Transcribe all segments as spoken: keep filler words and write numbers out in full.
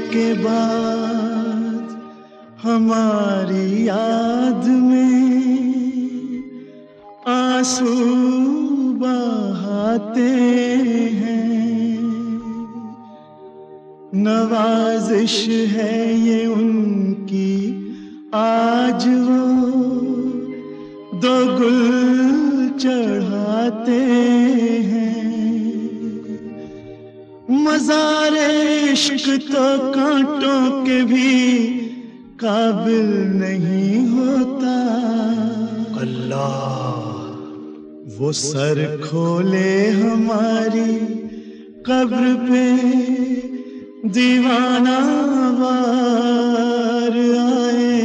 के बाद हमारी याद में आंसू बहाते हैं। नवाजिश है ये उनकी, आज वो दो गुल चढ़ाते हैं। मज़ारे इश्क तो कांटों के भी काबिल नहीं होता। अल्लाह वो सर खोले हमारी कब्र पे दीवाना वार आए।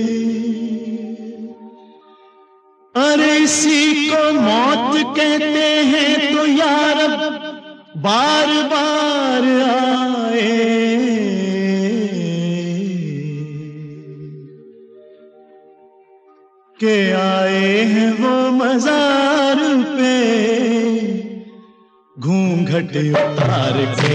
अरे इसी को मौत कहते हैं तो यार बार बार आए। के आए हैं वो मज़ार पे घूंघट उतार के।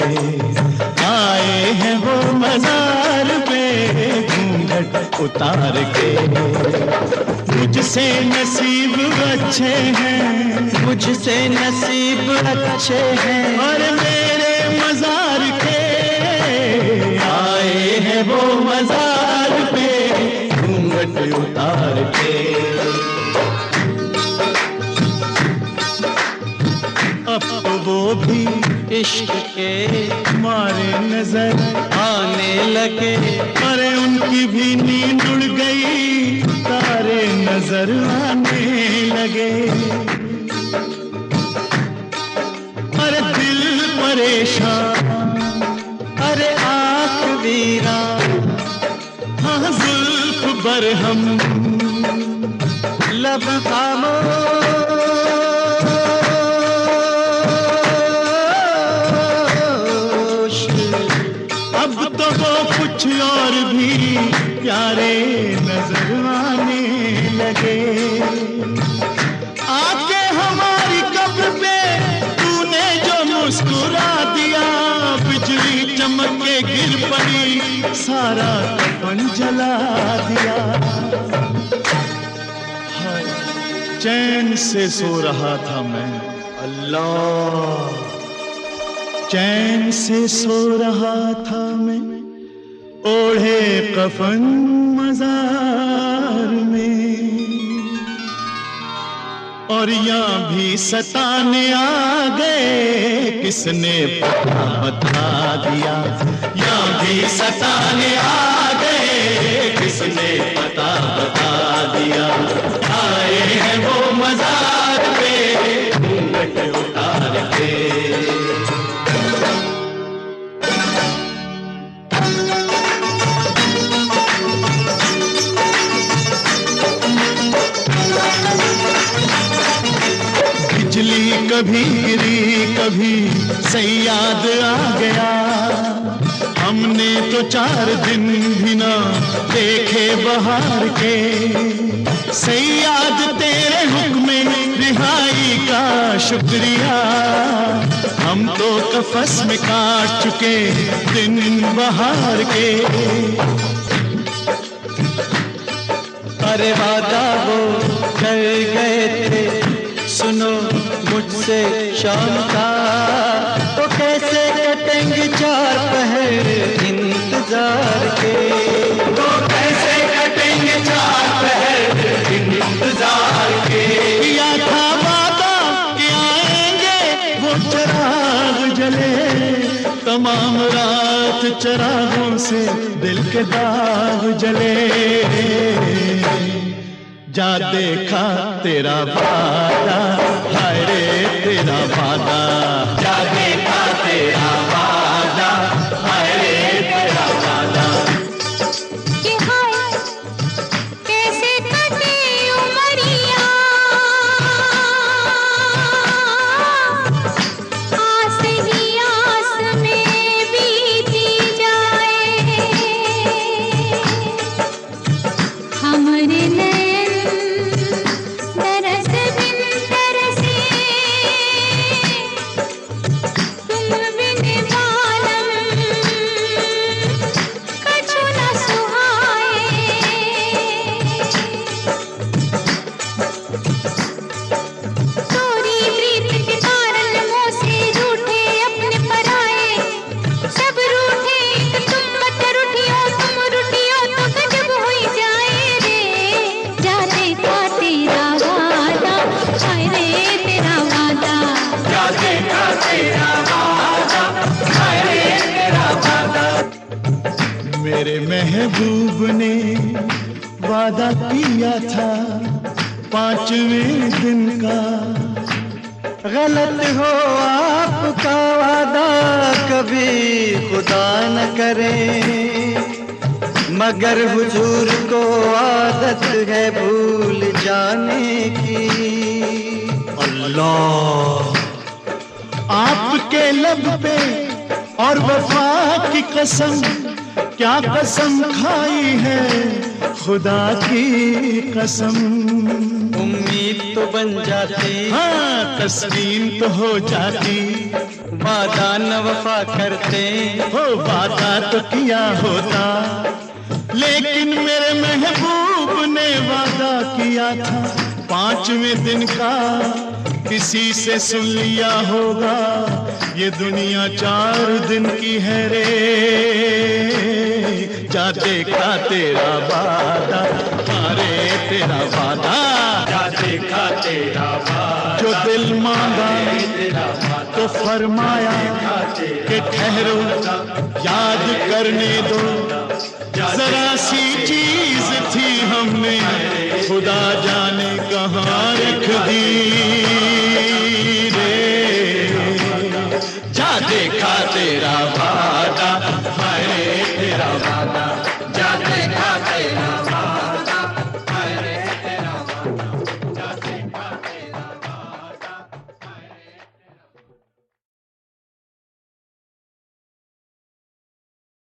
आए हैं वो मज़ार पे घूंघट उतार के। मुझसे नसीब अच्छे हैं, मुझसे नसीब अच्छे हैं, और मेरे मज़ार के। आए हैं वो मज़ार पे घूंघट उतार के। अब तो वो भी इश्क के मारे नजर आने लगे। अरे उनकी भी नींद उड़ गई, तारे नजर आने लगे। अरे दिल परेशान, अरे आँख वीरान, हाँ जुल्फ बरहम, लब खामोश। अब तो वो कुछ और भी प्यारे नजर आने लगे। आके हमारी कब्र पे तूने जो मुस्कुरा दिया, बिजली चमक के गिर पड़ी, सारा कफन जला दिया। हाय चैन से सो रहा था मैं, अल्लाह चैन से सो रहा था मैं, ओढ़े कफन मज़ार में। और यहाँ भी सताने आ गए, किसने पता बता दिया। यहाँ भी सताने आ गए, किसने पता बता दिया। आए हैं वो मज़ार पे घूंघट उतार के। बिजली कभी गिरी कभी सैयाद आ गया, हमने तो चार दिन भी ना देखे बहार के। सैयाद तेरे हुक्म रिहाई का शुक्रिया, हम तो कफस में काट चुके दिन बहार के। अरे वादा वो कर गए थे, सुनो मुझसे शाम का, तो कैसे कटेंगे चार पहर इंतजार के। तो कैसे कटेंगे चार पहर इंतजार के। किया था वादा कि आएंगे वो चराग जले, तमाम रात चरागों से दिल के दाग जले। जा देखा तेरा वादा, हाय रे तेरा वादा। जा देखा तेरा वादा, हाय रे तेरा वादा। कि हाय कैसे कटे उमरिया, आस ही आस में बीती जाए। हमरे नैन तरस बिन तरसे मेरे महबूब ने वादा किया था पांचवें दिन का। गलत हो आपका वादा कभी खुदा न करे, मगर हुजूर को आदत है भूल जाने की। अल्लाह आपके लब पे और वफा की कसम, क्या कसम खाई है खुदा की कसम। उम्मीद तो बन जाती, हाँ तस्लीम तो हो जाती, वादा न वफा करते, हो वादा तो किया होता। लेकिन मेरे महबूब ने वादा किया था पांचवें दिन का। किसी से सुन लिया होगा ये दुनिया चार दिन की है रे, जा देखा तेरा वादा, अरे तेरा वादा, जा देखा तेरा वादा, जो दिल मांगा तो फरमाया कि ठहरो याद करने दो। जरा सी चीज थी हमने खुदा जाने कहाँ रख दी रे, जा देखा तेरा वादा, हाय तेरा वादा।